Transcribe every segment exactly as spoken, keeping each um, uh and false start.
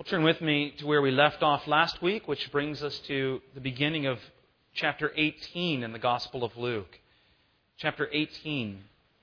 Well, turn with me to where we left off last week, which brings us to the beginning of chapter eighteen in the Gospel of Luke. Chapter eighteen.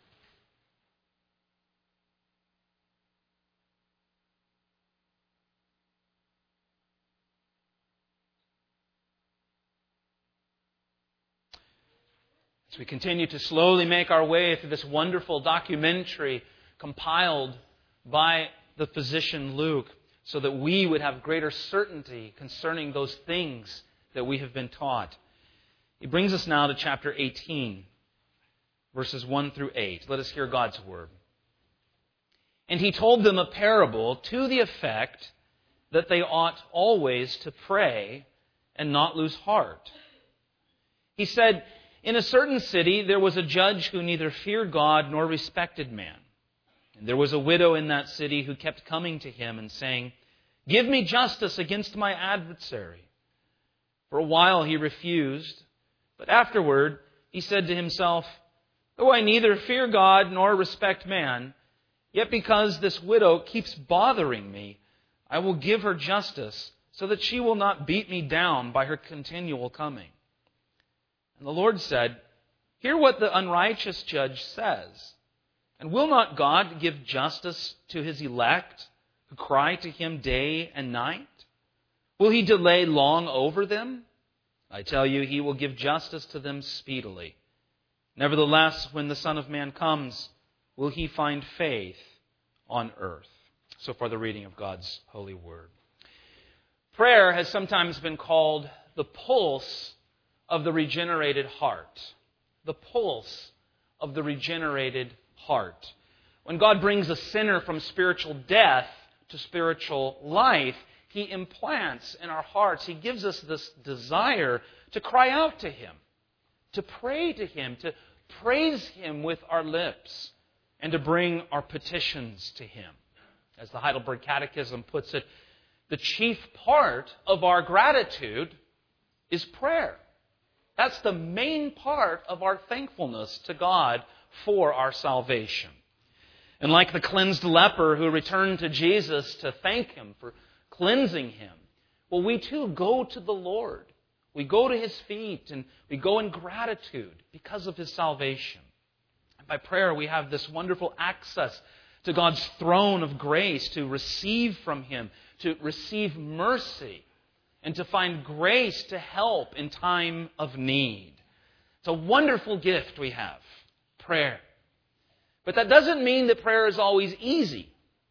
As we continue to slowly make our way through this wonderful documentary compiled by the physician Luke, so that we would have greater certainty concerning those things that we have been taught. He brings us now to chapter eighteen, verses one through eight. Let us hear God's word. And he told them a parable to the effect that they ought always to pray and not lose heart. He said, "In a certain city there was a judge who neither feared God nor respected man. And there was a widow in that city who kept coming to him and saying, 'Give me justice against my adversary.' For a while he refused, but afterward he said to himself, 'Though I neither fear God nor respect man, yet because this widow keeps bothering me, I will give her justice so that she will not beat me down by her continual coming.' And the Lord said, 'Hear what the unrighteous judge says. And will not God give justice to His elect, who cry to Him day and night? Will He delay long over them? I tell you, He will give justice to them speedily. Nevertheless, when the Son of Man comes, will He find faith on earth?'" So far, the reading of God's holy word. Prayer has sometimes been called the pulse of the regenerated heart. The pulse of the regenerated heart. When God brings a sinner from spiritual death to spiritual life, He implants in our hearts, He gives us this desire to cry out to Him, to pray to Him, to praise Him with our lips, and to bring our petitions to Him. As the Heidelberg Catechism puts it, the chief part of our gratitude is prayer. That's the main part of our thankfulness to God for our salvation. And like the cleansed leper who returned to Jesus to thank Him for cleansing him, well, we too go to the Lord. We go to His feet and we go in gratitude because of His salvation. And by prayer, we have this wonderful access to God's throne of grace to receive from Him, to receive mercy, and to find grace to help in time of need. It's a wonderful gift we have, prayer. But that doesn't mean that prayer is always easy.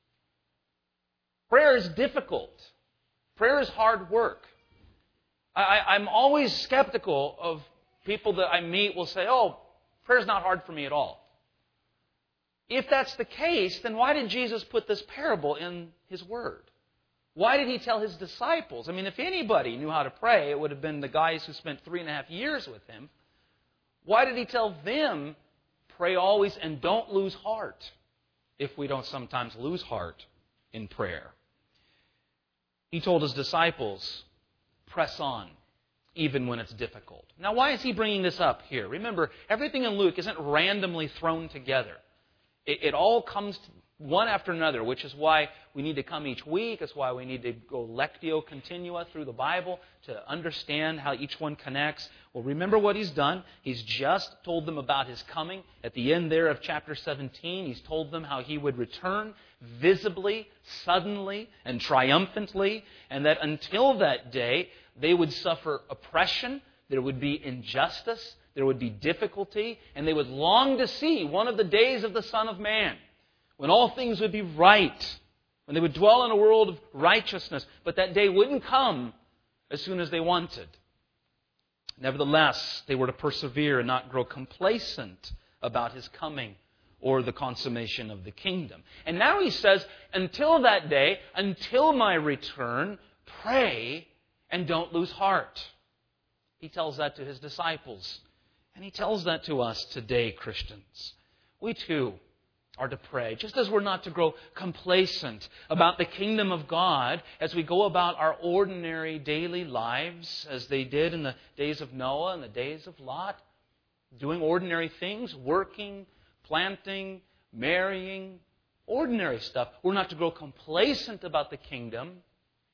Prayer is difficult. Prayer is hard work. I, I'm always skeptical of people that I meet will say, "Oh, prayer's not hard for me at all." If that's the case, then why did Jesus put this parable in His Word? Why did He tell His disciples? I mean, if anybody knew how to pray, it would have been the guys who spent three and a half years with Him. Why did He tell them, pray always and don't lose heart, if we don't sometimes lose heart in prayer? He told His disciples, press on, even when it's difficult. Now, why is He bringing this up here? Remember, everything in Luke isn't randomly thrown together. It, it all comes to one after another, which is why we need to come each week. That's why we need to go lectio continua through the Bible to understand how each one connects. Well, remember what He's done. He's just told them about His coming. At the end there of chapter seventeen, He's told them how He would return visibly, suddenly, and triumphantly, and that until that day, they would suffer oppression, there would be injustice, there would be difficulty, and they would long to see one of the days of the Son of Man, when all things would be right, when they would dwell in a world of righteousness. But that day wouldn't come as soon as they wanted. Nevertheless, they were to persevere and not grow complacent about His coming or the consummation of the kingdom. And now He says, until that day, until my return, pray and don't lose heart. He tells that to His disciples. And He tells that to us today, Christians. We too are to pray, just as we're not to grow complacent about the kingdom of God as we go about our ordinary daily lives, as they did in the days of Noah and the days of Lot, doing ordinary things, working, planting, marrying, ordinary stuff. We're not to grow complacent about the kingdom,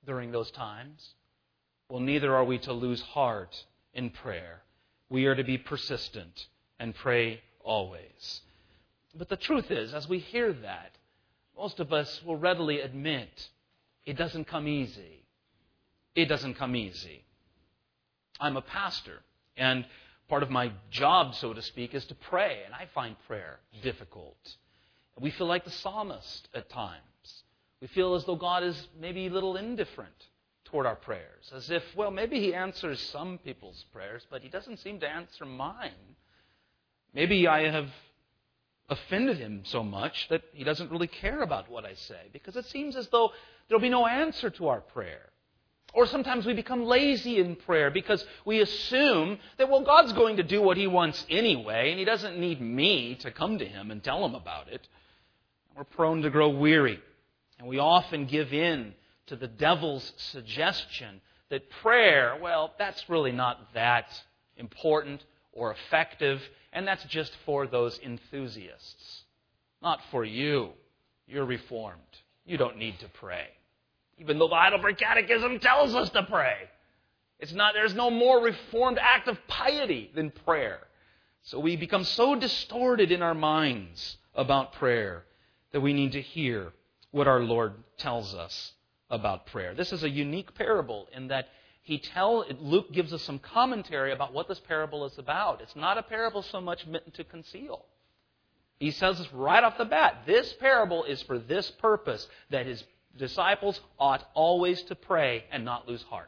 during those times? Well, neither are we to lose heart in prayer. We are to be persistent and pray always. But the truth is, as we hear that, most of us will readily admit it doesn't come easy. It doesn't come easy. I'm a pastor, and part of my job, so to speak, is to pray, and I find prayer difficult. We feel like the psalmist at times. We feel as though God is maybe a little indifferent toward our prayers, as if, well, maybe He answers some people's prayers, but He doesn't seem to answer mine. Maybe I have offended Him so much that He doesn't really care about what I say, because it seems as though there'll be no answer to our prayer. Or sometimes we become lazy in prayer because we assume that, well, God's going to do what He wants anyway, and He doesn't need me to come to Him and tell Him about it. We're prone to grow weary, and we often give in to the devil's suggestion that prayer, well, that's really not that important or effective, and that's just for those enthusiasts. Not for you. You're Reformed. You don't need to pray. Even though the Heidelberg Catechism tells us to pray. It's not, there's no more Reformed act of piety than prayer. So we become so distorted in our minds about prayer that we need to hear what our Lord tells us about prayer. This is a unique parable in that he tell Luke gives us some commentary about what this parable is about. It's not a parable so much meant to conceal. He says right off the bat, this parable is for this purpose, that his disciples ought always to pray and not lose heart.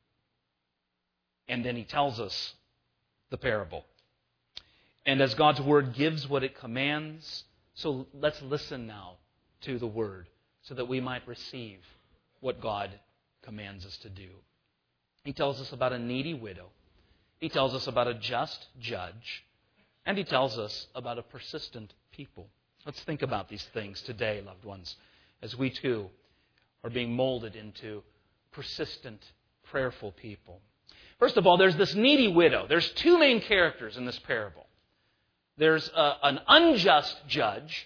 And then he tells us the parable. And as God's Word gives what it commands, so let's listen now to the Word so that we might receive what God commands us to do. He tells us about a needy widow. He tells us about a just judge. And he tells us about a persistent people. Let's think about these things today, loved ones, as we too are being molded into persistent, prayerful people. First of all, there's this needy widow. There's two main characters in this parable. There's a, an unjust judge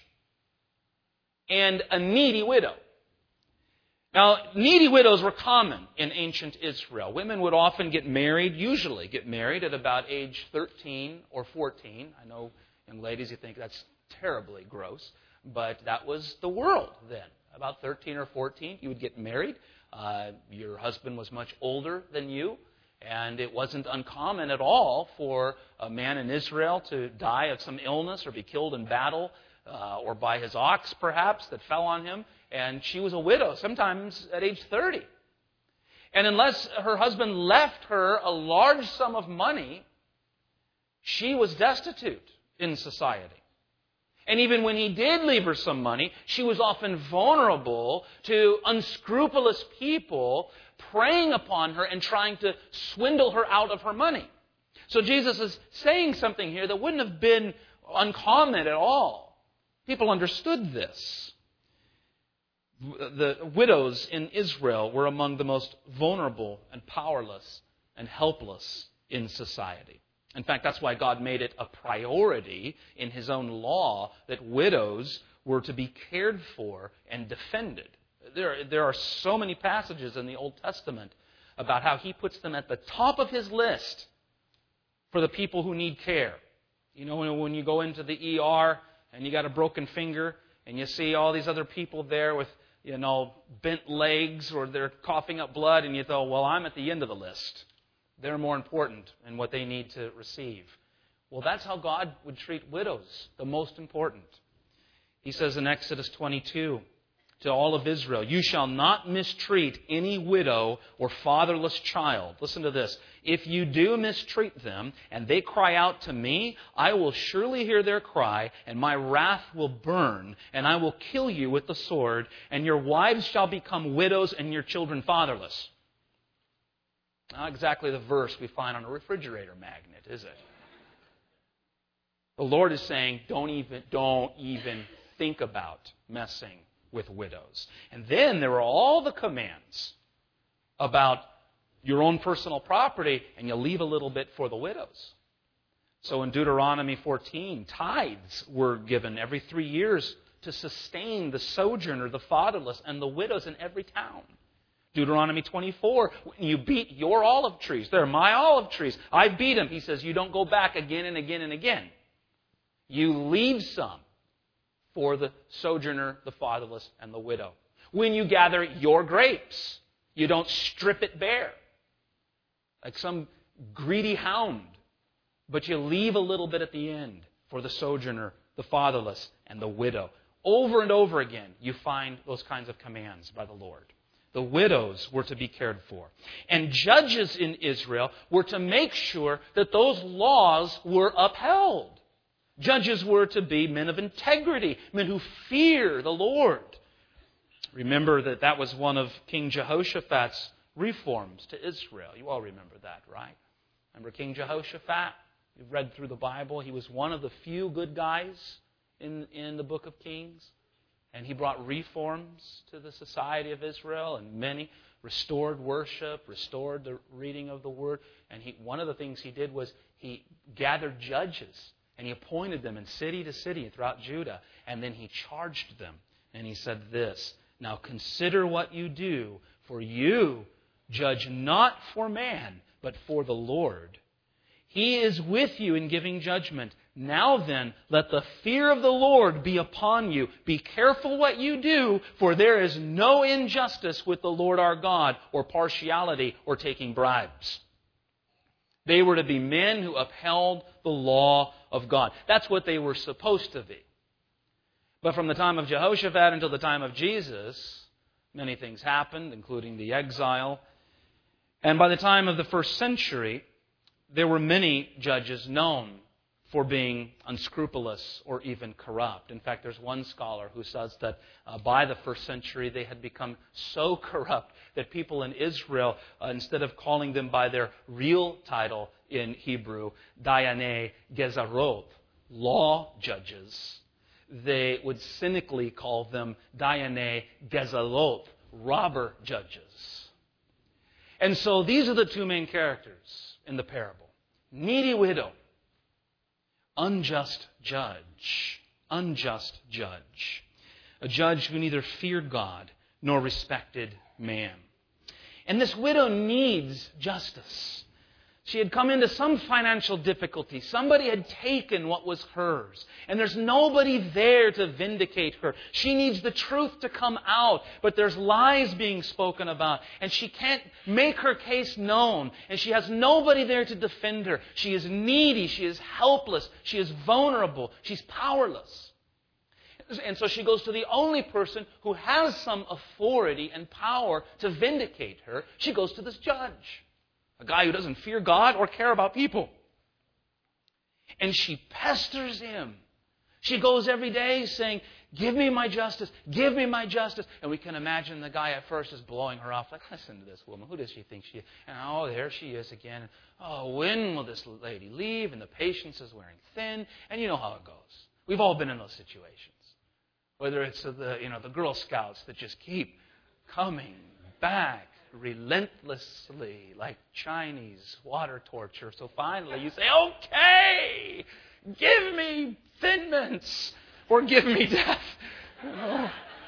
and a needy widow. Now, needy widows were common in ancient Israel. Women would often get married, usually get married at about age thirteen or fourteen. I know, young ladies, you think that's terribly gross, but that was the world then. About thirteen or fourteen, you would get married. Uh, your husband was much older than you, and it wasn't uncommon at all for a man in Israel to die of some illness or be killed in battle, uh, or by his ox, perhaps, that fell on him. And she was a widow, sometimes at age thirty. And unless her husband left her a large sum of money, she was destitute in society. And even when he did leave her some money, she was often vulnerable to unscrupulous people preying upon her and trying to swindle her out of her money. So Jesus is saying something here that wouldn't have been uncommon at all. People understood this. The widows in Israel were among the most vulnerable and powerless and helpless in society. In fact, that's why God made it a priority in His own law that widows were to be cared for and defended. There, there are so many passages in the Old Testament about how He puts them at the top of His list for the people who need care. You know, when you go into the E R and you got a broken finger and you see all these other people there with, you know, bent legs or they're coughing up blood, and you thought, well, I'm at the end of the list. They're more important in what they need to receive. Well, that's how God would treat widows, the most important. He says in Exodus twenty-two to all of Israel, you shall not mistreat any widow or fatherless child. Listen to this. If you do mistreat them and they cry out to me, I will surely hear their cry, and my wrath will burn, and I will kill you with the sword, and your wives shall become widows and your children fatherless. Not exactly the verse we find on a refrigerator magnet, is it? The Lord is saying, don't even, don't even think about messing with widows. And then there are all the commands about your own personal property, and you leave a little bit for the widows. So in Deuteronomy fourteen, tithes were given every three years to sustain the sojourner, the fatherless, and the widows in every town. Deuteronomy twenty-four, when you beat your olive trees, they're my olive trees. I beat them. He says, you don't go back again and again and again. You leave some for the sojourner, the fatherless, and the widow. When you gather your grapes, you don't strip it bare like some greedy hound, but you leave a little bit at the end for the sojourner, the fatherless, and the widow. Over and over again, you find those kinds of commands by the Lord. The widows were to be cared for. And judges in Israel were to make sure that those laws were upheld. Judges were to be men of integrity, men who fear the Lord. Remember that that was one of King Jehoshaphat's reforms to Israel. You all remember that, right? Remember King Jehoshaphat? You've read through the Bible. He was one of the few good guys in, in the book of Kings. And he brought reforms to the society of Israel, and many restored worship, restored the reading of the Word. And he, one of the things he did was he gathered judges, and he appointed them in city to city throughout Judah. And then he charged them. And he said this, now consider what you do, for you judge not for man, but for the Lord. He is with you in giving judgment. Now then, let the fear of the Lord be upon you. Be careful what you do, for there is no injustice with the Lord our God, or partiality, or taking bribes. They were to be men who upheld the law of God. That's what they were supposed to be. But from the time of Jehoshaphat until the time of Jesus, many things happened, including the exile. And by the time of the first century, there were many judges known for being unscrupulous or even corrupt. In fact, there's one scholar who says that uh, by the first century they had become so corrupt that people in Israel, uh, instead of calling them by their real title in Hebrew, Dayanei Gezarot, law judges, they would cynically call them Dayanei Gezalot, robber judges. And so these are the two main characters in the parable. Needy widow, unjust judge. Unjust judge. A judge who neither feared God nor respected man. And this widow needs justice. She had come into some financial difficulty. Somebody had taken what was hers. And there's nobody there to vindicate her. She needs the truth to come out. But there's lies being spoken about. And she can't make her case known. And she has nobody there to defend her. She is needy. She is helpless. She is vulnerable. She's powerless. And so she goes to the only person who has some authority and power to vindicate her. She goes to this judge. A guy who doesn't fear God or care about people. And she pesters him. She goes every day saying, give me my justice, give me my justice. And we can imagine the guy at first is blowing her off. Like, listen to this woman. Who does she think she is? And oh, there she is again. Oh, when will this lady leave? And the patience is wearing thin. And you know how it goes. We've all been in those situations. Whether it's the, you know, the Girl Scouts that just keep coming back relentlessly, like Chinese water torture. So finally you say, okay, give me Thin Mints or give me death. You know?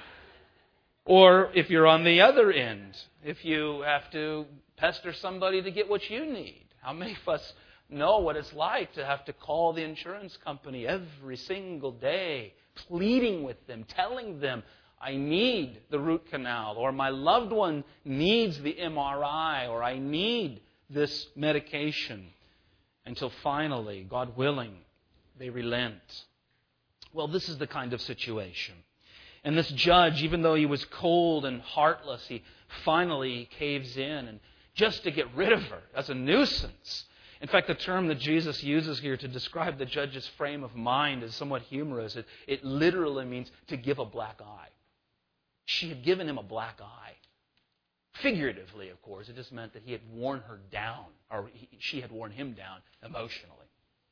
Or if you're on the other end, if you have to pester somebody to get what you need. How many of us know what it's like to have to call the insurance company every single day, pleading with them, telling them, I need the root canal, or my loved one needs the M R I, or I need this medication, until finally, God willing, they relent. Well, this is the kind of situation. And this judge, even though he was cold and heartless, he finally caves in, and just to get rid of her as a nuisance. In fact, the term that Jesus uses here to describe the judge's frame of mind is somewhat humorous. It, it literally means to give a black eye. She had given him a black eye. Figuratively, of course, it just meant that he had worn her down, or he, she had worn him down emotionally.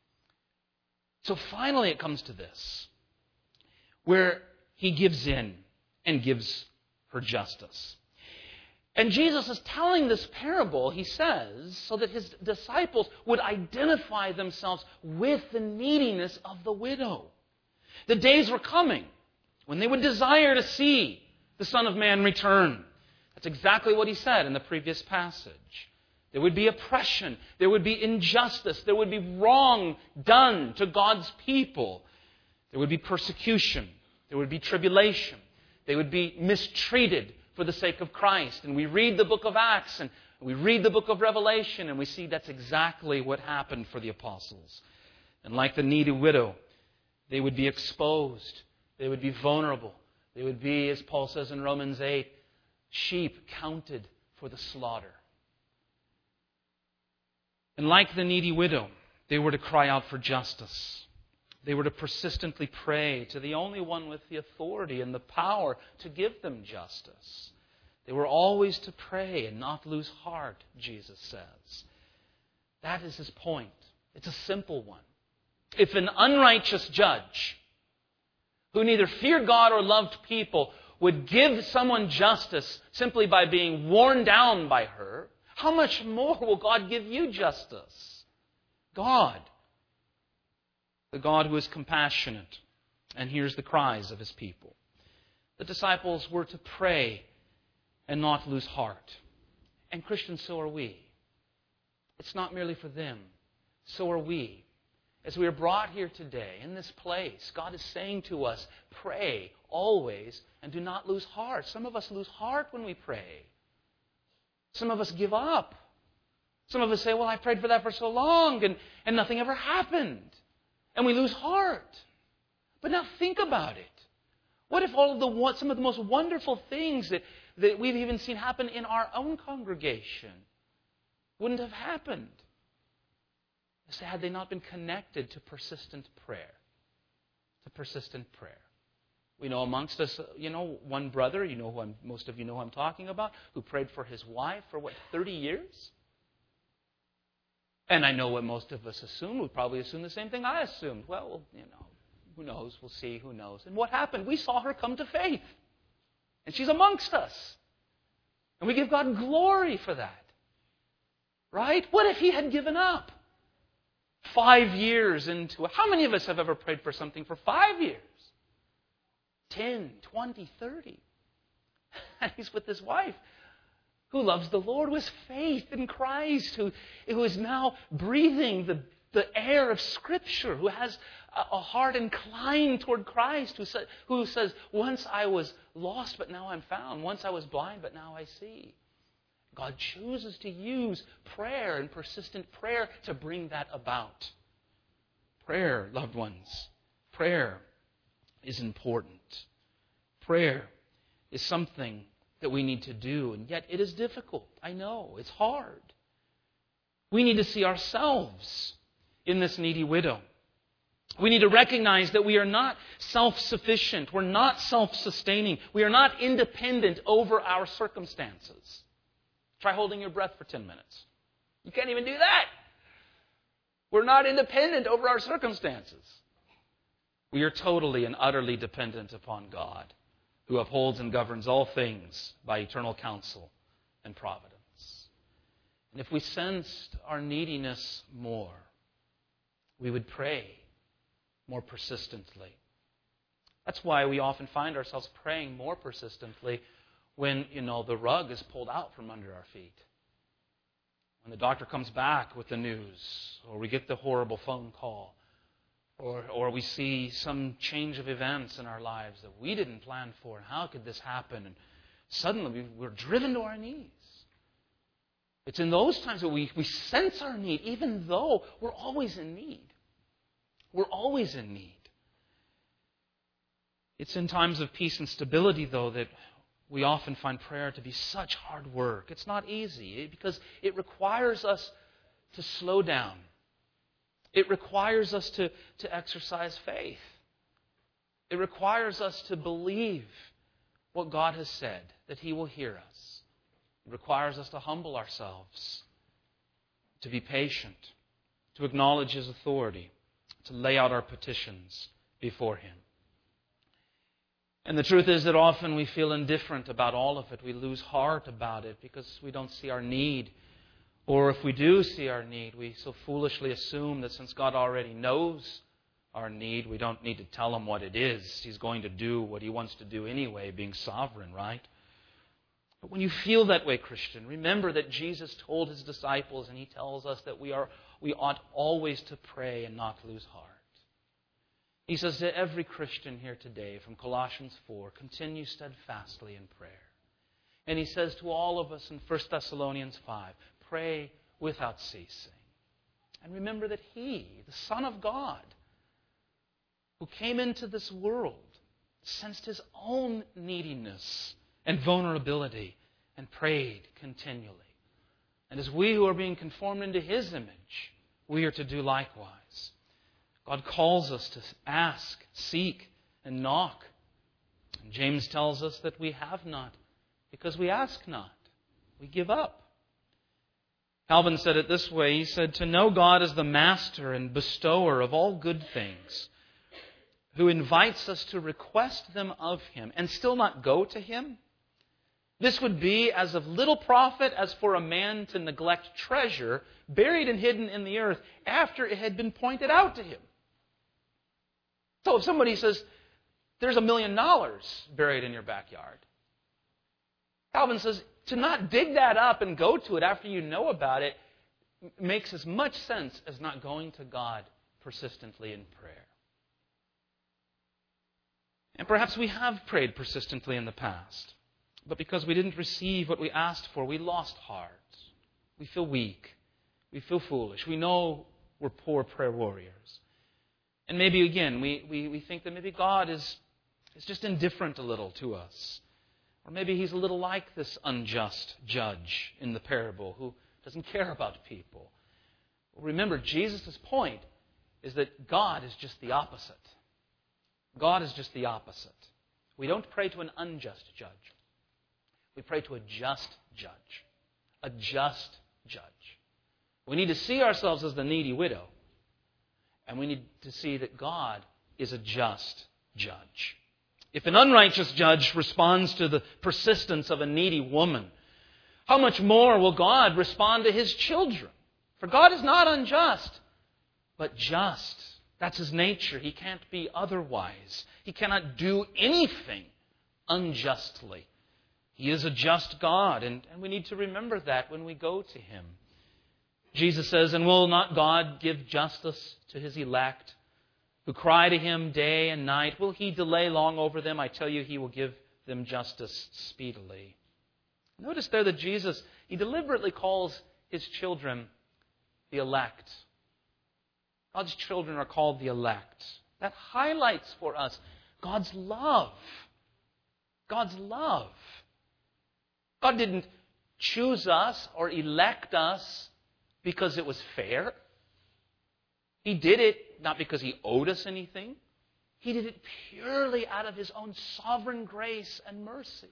So finally it comes to this, where he gives in and gives her justice. And Jesus is telling this parable, he says, so that his disciples would identify themselves with the neediness of the widow. The days were coming when they would desire to see the Son of Man return. That's exactly what he said in the previous passage. There would be oppression. There would be injustice. There would be wrong done to God's people. There would be persecution. There would be tribulation. They would be mistreated for the sake of Christ. And we read the book of Acts and we read the book of Revelation and we see that's exactly what happened for the apostles. And like the needy widow, they would be exposed. They would be vulnerable. They would be, as Paul says in Romans eight, sheep counted for the slaughter. And like the needy widow, they were to cry out for justice. They were to persistently pray to the only one with the authority and the power to give them justice. They were always to pray and not lose heart, Jesus says. That is his point. It's a simple one. If an unrighteous judge who neither feared God or loved people would give someone justice simply by being worn down by her, how much more will God give you justice? God, the God who is compassionate and hears the cries of his people. The disciples were to pray and not lose heart. And Christians, so are we. It's not merely for them. So are we. As we are brought here today, in this place, God is saying to us, pray always and do not lose heart. Some of us lose heart when we pray. Some of us give up. Some of us say, well, I prayed for that for so long and, and nothing ever happened. And we lose heart. But now think about it. What if all of the some of the most wonderful things that, that we've even seen happen in our own congregation wouldn't have happened? Had they not been connected to persistent prayer. To persistent prayer. We know amongst us, you know, one brother, you know who I'm, most of you know who I'm talking about, who prayed for his wife for, what, thirty years? And I know what most of us assume. We probably assume the same thing I assumed. Well, you know, who knows? We'll see. Who knows? And what happened? We saw her come to faith. And she's amongst us. And we give God glory for that. Right? What if he had given up? Five years into it. How many of us have ever prayed for something for five years? Ten, twenty, thirty. And he's with his wife who loves the Lord, who has faith in Christ, who, who is now breathing the, the air of Scripture, who has a, a heart inclined toward Christ, who, sa- who says, once I was lost, but now I'm found. Once I was blind, but now I see. God chooses to use prayer and persistent prayer to bring that about. Prayer, loved ones, prayer is important. Prayer is something that we need to do, and yet it is difficult. I know, it's hard. We need to see ourselves in this needy widow. We need to recognize that we are not self-sufficient. We're not self-sustaining. We are not independent over our circumstances. Try holding your breath for ten minutes. You can't even do that. We're not independent over our circumstances. We are totally and utterly dependent upon God, who upholds and governs all things by eternal counsel and providence. And if we sensed our neediness more, we would pray more persistently. That's why we often find ourselves praying more persistently when, you know, the rug is pulled out from under our feet. When the doctor comes back with the news, or we get the horrible phone call, or, or we see some change of events in our lives that we didn't plan for, and how could this happen? And suddenly we, we're driven to our knees. It's in those times that we, we sense our need, even though we're always in need. We're always in need. It's in times of peace and stability, though, that we often find prayer to be such hard work. It's not easy because it requires us to slow down. It requires us to, to exercise faith. It requires us to believe what God has said, that He will hear us. It requires us to humble ourselves, to be patient, to acknowledge His authority, to lay out our petitions before Him. And the truth is that often we feel indifferent about all of it. We lose heart about it because we don't see our need. Or if we do see our need, we so foolishly assume that since God already knows our need, we don't need to tell Him what it is. He's going to do what He wants to do anyway, being sovereign, right? But when you feel that way, Christian, remember that Jesus told his disciples, and he tells us that we are we ought always to pray and not lose heart. He says to every Christian here today from Colossians four, continue steadfastly in prayer. And he says to all of us in First Thessalonians five, pray without ceasing. And remember that he, the Son of God, who came into this world, sensed his own neediness and vulnerability and prayed continually. And as we who are being conformed into his image, we are to do likewise. God calls us to ask, seek, and knock. And James tells us that we have not because we ask not. We give up. Calvin said it this way. He said, to know God as the master and bestower of all good things, who invites us to request them of him and still not go to him, this would be as of little profit as for a man to neglect treasure buried and hidden in the earth after it had been pointed out to him. So if somebody says, there's a million dollars buried in your backyard, Calvin says, to not dig that up and go to it after you know about it makes as much sense as not going to God persistently in prayer. And perhaps we have prayed persistently in the past, but because we didn't receive what we asked for, we lost heart. We feel weak. We feel foolish. We know we're poor prayer warriors. And maybe, again, we, we, we think that maybe God is, is just indifferent a little to us. Or maybe he's a little like this unjust judge in the parable who doesn't care about people. Remember, Jesus' point is that God is just the opposite. God is just the opposite. We don't pray to an unjust judge. We pray to a just judge. A just judge. We need to see ourselves as the needy widow. And we need to see that God is a just judge. If an unrighteous judge responds to the persistence of a needy woman, how much more will God respond to his children? For God is not unjust, but just. That's his nature. He can't be otherwise. He cannot do anything unjustly. He is a just God, and, and we need to remember that when we go to him. Jesus says, and will not God give justice to his elect, who cry to him day and night? Will he delay long over them? I tell you, he will give them justice speedily. Notice there that Jesus, he deliberately calls his children the elect. God's children are called the elect. That highlights for us God's love. God's love. God didn't choose us or elect us because it was fair. He did it not because he owed us anything. He did it purely out of his own sovereign grace and mercy.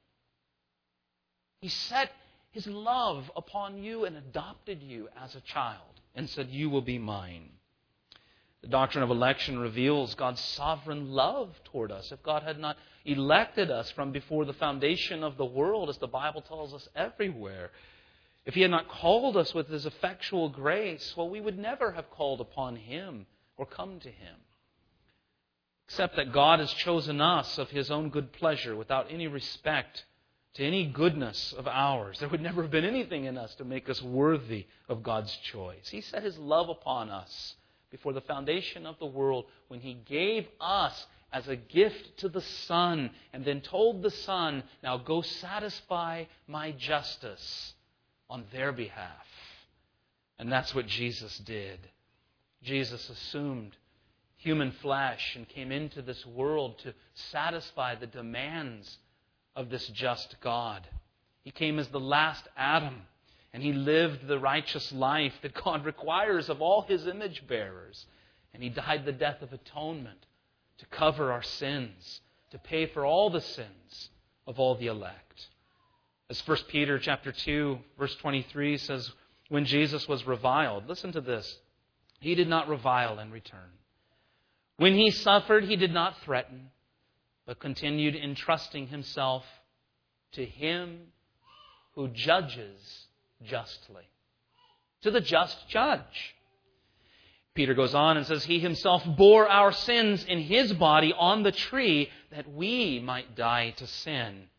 He set his love upon you and adopted you as a child and said, you will be mine. The doctrine of election reveals God's sovereign love toward us. If God had not elected us from before the foundation of the world, as the Bible tells us everywhere, if he had not called us with his effectual grace, well, we would never have called upon him or come to him. Except that God has chosen us of his own good pleasure without any respect to any goodness of ours. There would never have been anything in us to make us worthy of God's choice. He set his love upon us before the foundation of the world when he gave us as a gift to the Son and then told the Son, now go satisfy my justice on their behalf. And that's what Jesus did. Jesus assumed human flesh and came into this world to satisfy the demands of this just God. He came as the last Adam, and he lived the righteous life that God requires of all his image bearers. And he died the death of atonement to cover our sins, to pay for all the sins of all the elect. As First Peter chapter two, verse twenty-three says, when Jesus was reviled, listen to this, he did not revile in return. When he suffered, he did not threaten, but continued entrusting himself to him who judges justly, to the just judge. Peter goes on and says, he himself bore our sins in his body on the tree that we might die to sin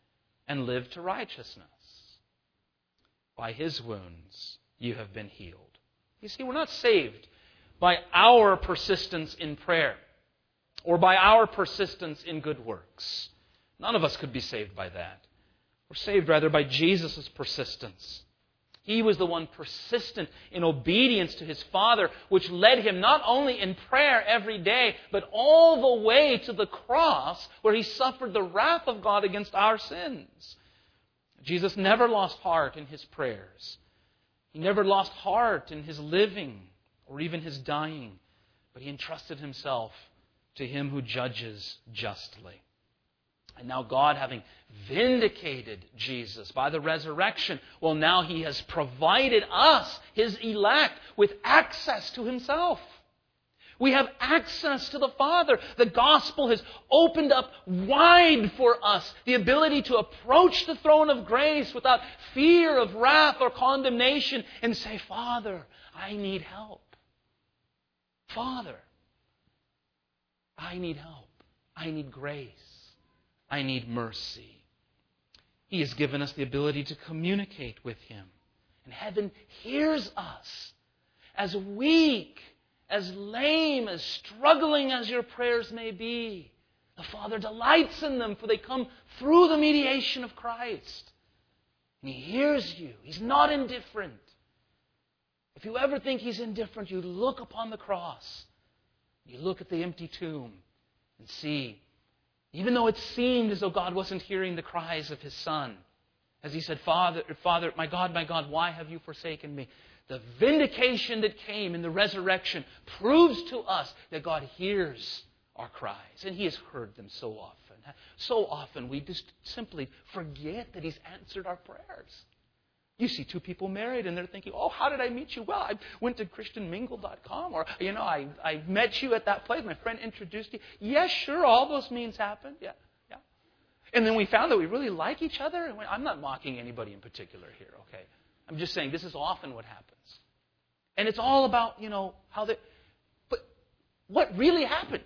and live to righteousness. By His wounds you have been healed. You see, we're not saved by our persistence in prayer or by our persistence in good works. None of us could be saved by that. We're saved rather by Jesus' persistence. He was the one persistent in obedience to His Father, which led Him not only in prayer every day, but all the way to the cross where He suffered the wrath of God against our sins. Jesus never lost heart in His prayers. He never lost heart in His living or even His dying, but He entrusted Himself to Him who judges justly. And now God, having vindicated Jesus by the resurrection, well, now He has provided us, His elect, with access to Himself. We have access to the Father. The gospel has opened up wide for us the ability to approach the throne of grace without fear of wrath or condemnation and say, Father, I need help. Father, I need help. I need grace. I need mercy. He has given us the ability to communicate with Him. And heaven hears us. As weak, as lame, as struggling as your prayers may be, the Father delights in them, for they come through the mediation of Christ. And He hears you. He's not indifferent. If you ever think He's indifferent, you look upon the cross. You look at the empty tomb and see, even though it seemed as though God wasn't hearing the cries of His Son, as He said, Father, Father, my God, my God, why have you forsaken me? The vindication that came in the resurrection proves to us that God hears our cries. And He has heard them so often. So often we just simply forget that He's answered our prayers. You see two people married and they're thinking, oh, how did I meet you? Well, I went to Christian Mingle dot com, or, you know, I, I met you at that place. My friend introduced you. Yes, sure, all those means happened. Yeah, yeah. And then we found that we really like each other. And I'm not mocking anybody in particular here, okay? I'm just saying this is often what happens. And it's all about, you know, how they... But what really happened?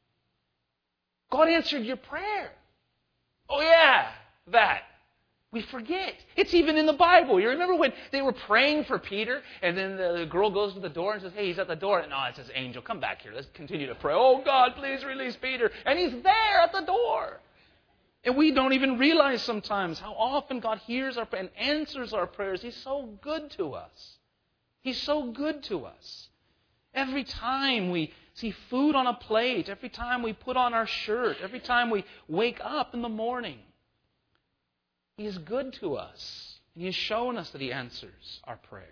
God answered your prayer. Oh, yeah, that. We forget. It's even in the Bible. You remember when they were praying for Peter, and then the girl goes to the door and says, hey, he's at the door. And no, it says, angel, come back here. Let's continue to pray. Oh, God, please release Peter. And he's there at the door. And we don't even realize sometimes how often God hears our and answers our prayers. He's so good to us. He's so good to us. Every time we see food on a plate, every time we put on our shirt, every time we wake up in the morning, He is good to us. And He has shown us that He answers our prayers.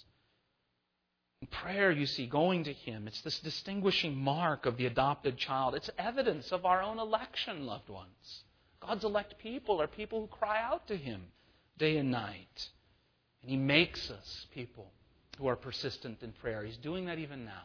In prayer, you see, going to Him, it's this distinguishing mark of the adopted child. It's evidence of our own election, loved ones. God's elect people are people who cry out to Him day and night. And He makes us people who are persistent in prayer. He's doing that even now.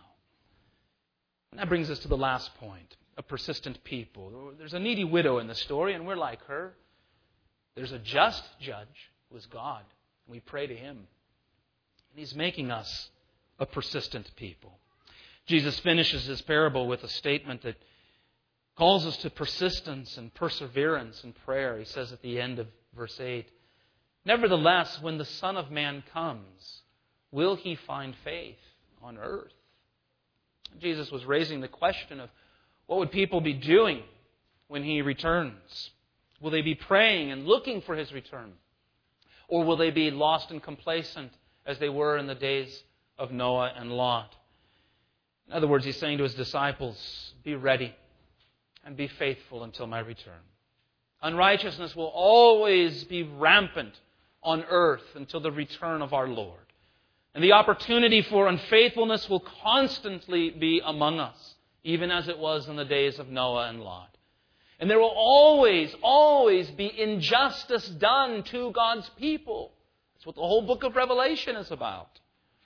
And that brings us to the last point, a persistent people. There's a needy widow in the story, and we're like her. There's a just judge who is God, and we pray to Him. And He's making us a persistent people. Jesus finishes His parable with a statement that calls us to persistence and perseverance in prayer. He says at the end of verse eight, nevertheless, when the Son of Man comes, will He find faith on earth? Jesus was raising the question of what would people be doing when He returns? Will they be praying and looking for His return? Or will they be lost and complacent as they were in the days of Noah and Lot? In other words, He's saying to His disciples, be ready and be faithful until my return. Unrighteousness will always be rampant on earth until the return of our Lord. And the opportunity for unfaithfulness will constantly be among us, even as it was in the days of Noah and Lot. And there will always, always be injustice done to God's people. That's what the whole book of Revelation is about.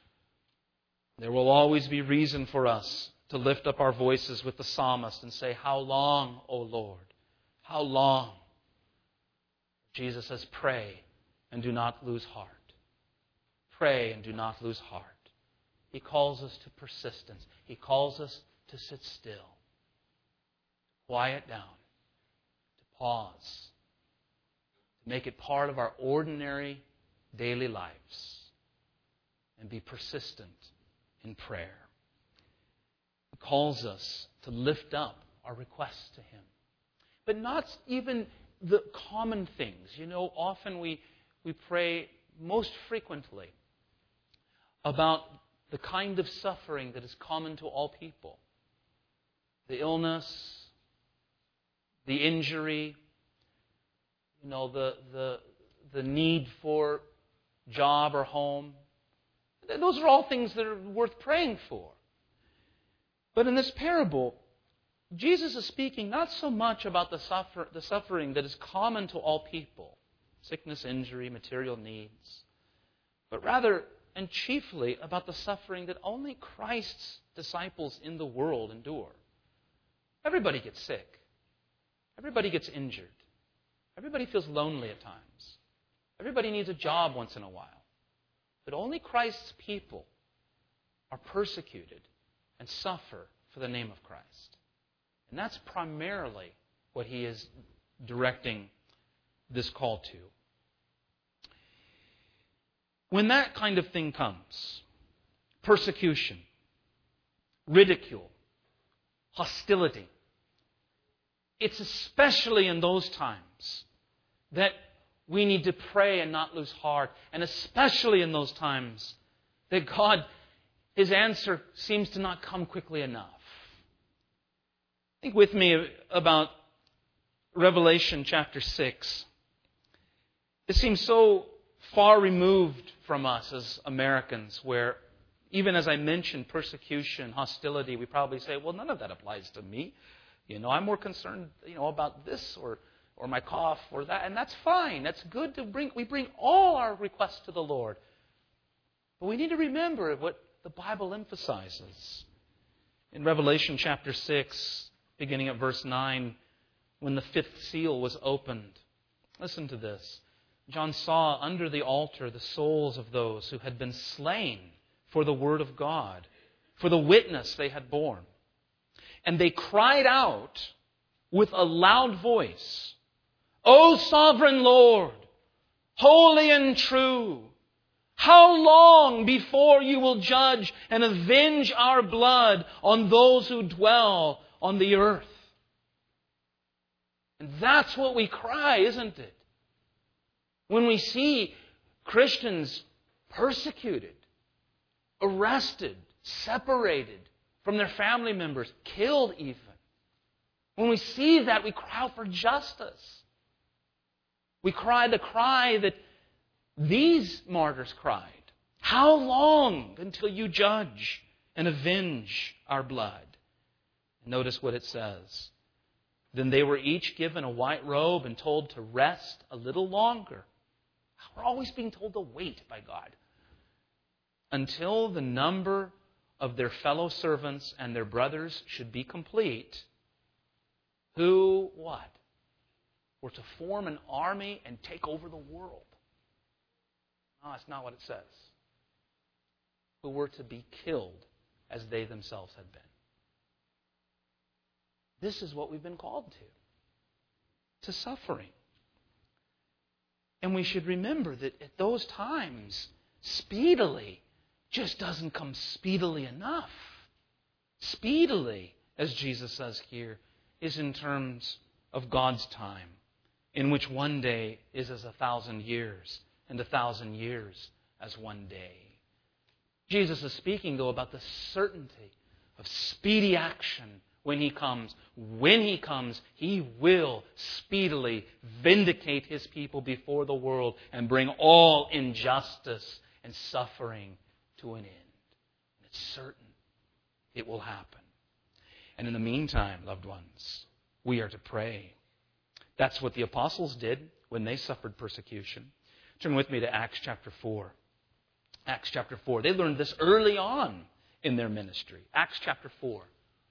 There will always be reason for us to lift up our voices with the psalmist and say, how long, O Lord? How long? Jesus says, pray and do not lose heart. Pray and do not lose heart. He calls us to persistence. He calls us to sit still, to quiet down, to pause, to make it part of our ordinary daily lives, and be persistent in prayer. He calls us to lift up our requests to Him. But not even the common things. You know, often we, we pray most frequently about the kind of suffering that is common to all people. The illness, the injury, you know, the the the need for job or home. Those are all things that are worth praying for. But in this parable, Jesus is speaking not so much about the suffer, the suffering that is common to all people, sickness, injury, material needs, but rather and chiefly about the suffering that only Christ's disciples in the world endure. Everybody gets sick. Everybody gets injured. Everybody feels lonely at times. Everybody needs a job once in a while. But only Christ's people are persecuted and suffer for the name of Christ. And that's primarily what He is directing this call to. When that kind of thing comes, persecution, ridicule, hostility, it's especially in those times that we need to pray and not lose heart. And especially in those times that God, His answer seems to not come quickly enough. Think with me about Revelation chapter six. It seems so far removed from us as Americans, where even as I mentioned persecution, hostility, we probably say, well, none of that applies to me. You know, I'm more concerned, you know, about this or or my cough or that, and that's fine. That's good to bring. We bring all our requests to the Lord. But we need to remember what the Bible emphasizes. In Revelation chapter six, beginning at verse nine, when the fifth seal was opened. Listen to this. John saw under the altar the souls of those who had been slain for the word of God, for the witness they had borne. And they cried out with a loud voice, O sovereign Lord, holy and true, how long before you will judge and avenge our blood on those who dwell on the earth? And that's what we cry, isn't it? When we see Christians persecuted, arrested, separated from their family members, killed even. When we see that, we cry out for justice. We cry the cry that these martyrs cried. How long until you judge and avenge our blood? Notice what it says. Then they were each given a white robe and told to rest a little longer. We're always being told to wait by God until the number of their fellow servants and their brothers should be complete, who, what? Were to form an army and take over the world. No, that's not what it says. Who were to be killed as they themselves had been. This is what we've been called to. To suffering. And we should remember that at those times, speedily just doesn't come speedily enough. Speedily, as Jesus says here, is in terms of God's time, in which one day is as a thousand years, and a thousand years as one day. Jesus is speaking, though, about the certainty of speedy action when He comes. When He comes, He will speedily vindicate His people before the world and bring all injustice and suffering to an end. It's certain it will happen. And in the meantime, loved ones, we are to pray. That's what the apostles did when they suffered persecution. Turn with me to Acts chapter four. Acts chapter four. They learned this early on in their ministry. Acts chapter four.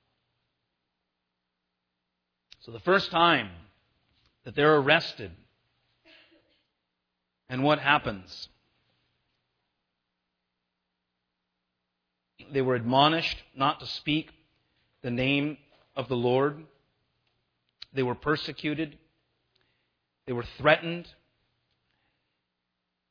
So the first time that they're arrested, and what happens? They were admonished not to speak the name of the Lord. They were persecuted. They were threatened.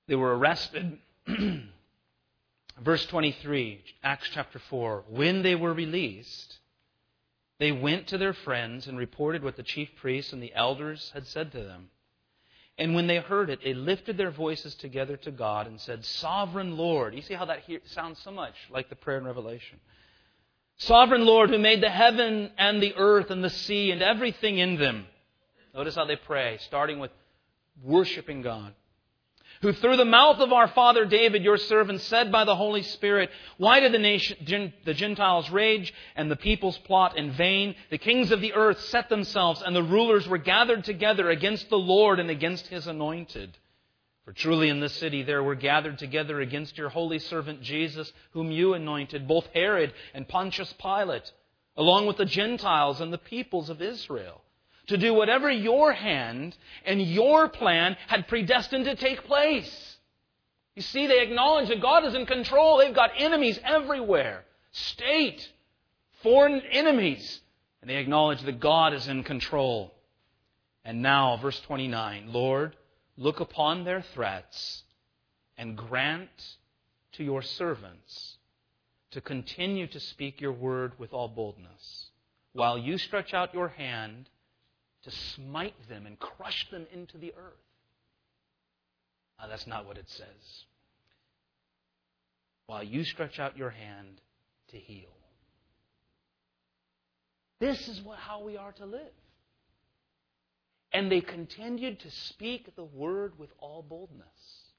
They were arrested. Verse twenty-three, Acts chapter four. When they were released, they went to their friends and reported what the chief priests and the elders had said to them. And when they heard it, they lifted their voices together to God and said, Sovereign Lord. You see how that here sounds so much like the prayer in Revelation. Sovereign Lord, who made the heaven and the earth and the sea and everything in them. Notice how they pray, starting with worshiping God. Who through the mouth of our father David, your servant, said by the Holy Spirit, why did the nation, the Gentiles rage and the peoples plot in vain? The kings of the earth set themselves and the rulers were gathered together against the Lord and against His anointed. For truly in this city there were gathered together against your holy servant Jesus, whom you anointed, both Herod and Pontius Pilate, along with the Gentiles and the peoples of Israel, to do whatever your hand and your plan had predestined to take place. You see, they acknowledge that God is in control. They've got enemies everywhere. State, foreign enemies. And they acknowledge that God is in control. And now, verse twenty-nine, Lord, look upon their threats and grant to your servants to continue to speak your word with all boldness, while you stretch out your hand to smite them and crush them into the earth. Now, that's not what it says. While you stretch out your hand to heal. This is what, how we are to live. And they continued to speak the word with all boldness.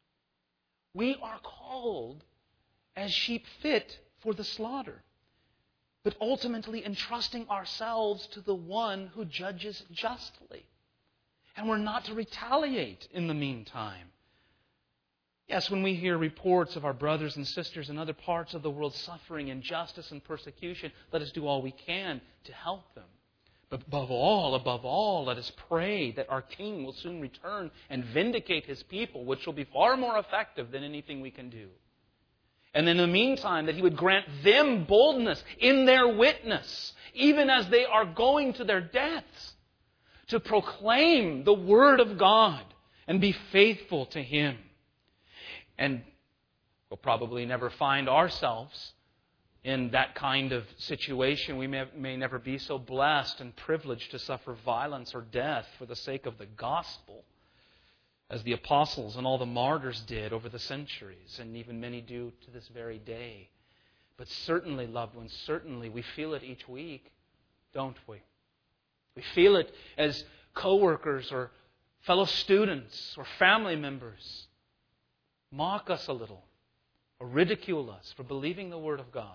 We are called as sheep fit for the slaughter, but ultimately entrusting ourselves to the one who judges justly. And we're not to retaliate in the meantime. Yes, when we hear reports of our brothers and sisters in other parts of the world suffering injustice and persecution, let us do all we can to help them. But above all, above all, let us pray that our King will soon return and vindicate His people, which will be far more effective than anything we can do. And in the meantime, that He would grant them boldness in their witness, even as they are going to their deaths, to proclaim the Word of God and be faithful to Him. And we'll probably never find ourselves in that kind of situation. We may, may never be so blessed and privileged to suffer violence or death for the sake of the gospel, as the apostles and all the martyrs did over the centuries, and even many do to this very day. But certainly, loved ones, certainly we feel it each week, don't we? We feel it as co-workers or fellow students or family members mock us a little or ridicule us for believing the Word of God.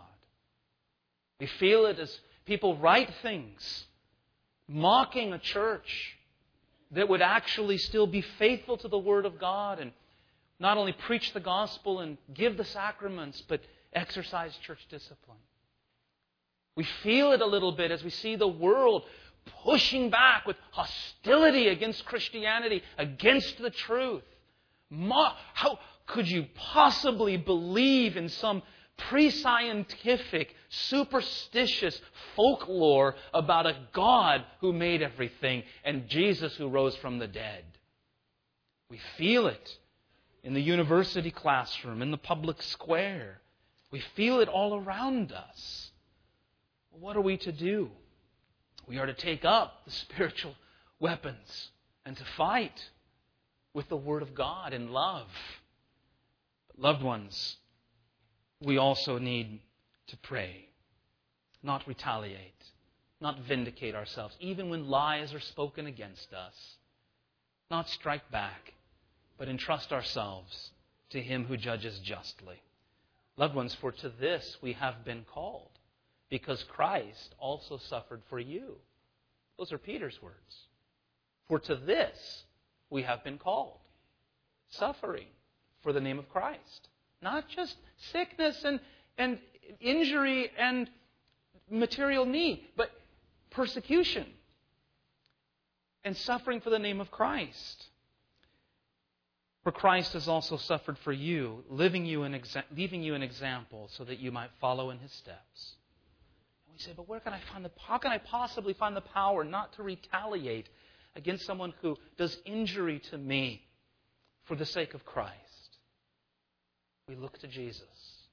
We feel it as people write things mocking a church that would actually still be faithful to the Word of God and not only preach the gospel and give the sacraments, but exercise church discipline. We feel it a little bit as we see the world pushing back with hostility against Christianity, against the truth. Mo- How could you possibly believe in some pre-scientific, superstitious folklore about a God who made everything and Jesus who rose from the dead? We feel it in the university classroom, in the public square. We feel it all around us. What are we to do? We are to take up the spiritual weapons and to fight with the Word of God in love. But loved ones, we also need to pray, not retaliate, not vindicate ourselves, even when lies are spoken against us. Not strike back, but entrust ourselves to Him who judges justly. Loved ones, for to this we have been called, because Christ also suffered for you. Those are Peter's words. For to this we have been called. Suffering for the name of Christ. Not just sickness and, and injury and material need, but persecution and suffering for the name of Christ. For Christ has also suffered for you, leaving you an, exa- leaving you an example so that you might follow in His steps. And we say, but where can I find the, how can I possibly find the power not to retaliate against someone who does injury to me for the sake of Christ? We look to Jesus.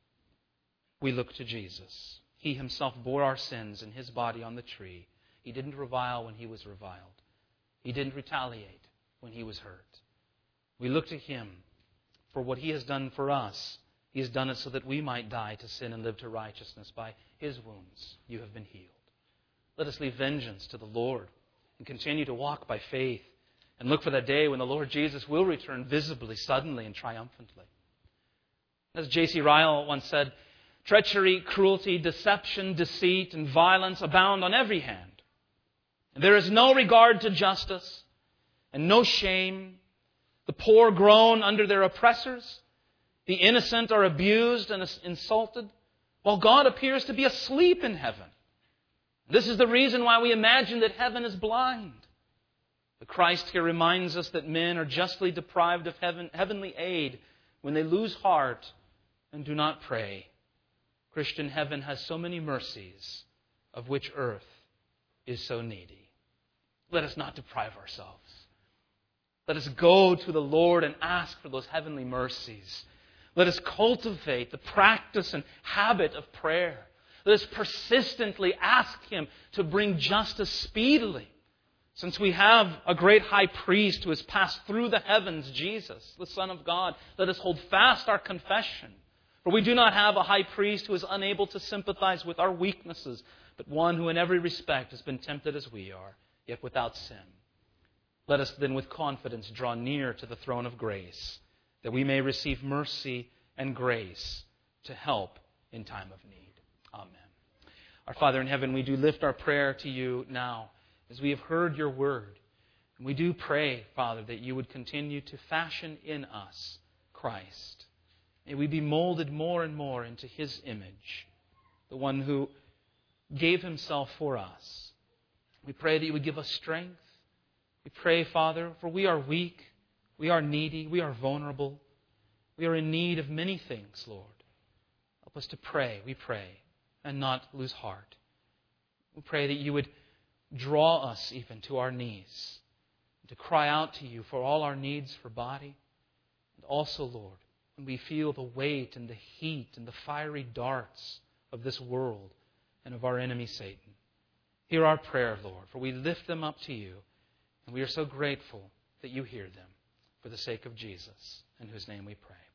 We look to Jesus. He himself bore our sins in his body on the tree. He didn't revile when he was reviled. He didn't retaliate when he was hurt. We look to him for what he has done for us. He has done it so that we might die to sin and live to righteousness. By his wounds you have been healed. Let us leave vengeance to the Lord and continue to walk by faith and look for that day when the Lord Jesus will return visibly, suddenly, and triumphantly. As J C Ryle once said, treachery, cruelty, deception, deceit, and violence abound on every hand. And there is no regard to justice and no shame. The poor groan under their oppressors. The innocent are abused and insulted, while God appears to be asleep in heaven. This is the reason why we imagine that heaven is blind. But Christ here reminds us that men are justly deprived of heaven, heavenly aid when they lose heart and do not pray. Christian heaven has so many mercies, of which earth is so needy. Let us not deprive ourselves. Let us go to the Lord and ask for those heavenly mercies. Let us cultivate the practice and habit of prayer. Let us persistently ask him to bring justice speedily. Since we have a great high priest who has passed through the heavens, Jesus, the Son of God, let us hold fast our confession. For we do not have a high priest who is unable to sympathize with our weaknesses, but one who in every respect has been tempted as we are, yet without sin. Let us then with confidence draw near to the throne of grace, that we may receive mercy and grace to help in time of need. Amen. Our Father in heaven, we do lift our prayer to you now as we have heard your word. And we do pray, Father, that you would continue to fashion in us Christ. May we be molded more and more into his image, the one who gave himself for us. We pray that you would give us strength. We pray, Father, for we are weak, we are needy, we are vulnerable. We are in need of many things, Lord. Help us to pray, we pray, and not lose heart. We pray that you would draw us even to our knees, to cry out to you for all our needs for body. And also, Lord, when we feel the weight and the heat and the fiery darts of this world and of our enemy Satan. Hear our prayer, Lord, for we lift them up to you, and we are so grateful that you hear them for the sake of Jesus, in whose name we pray.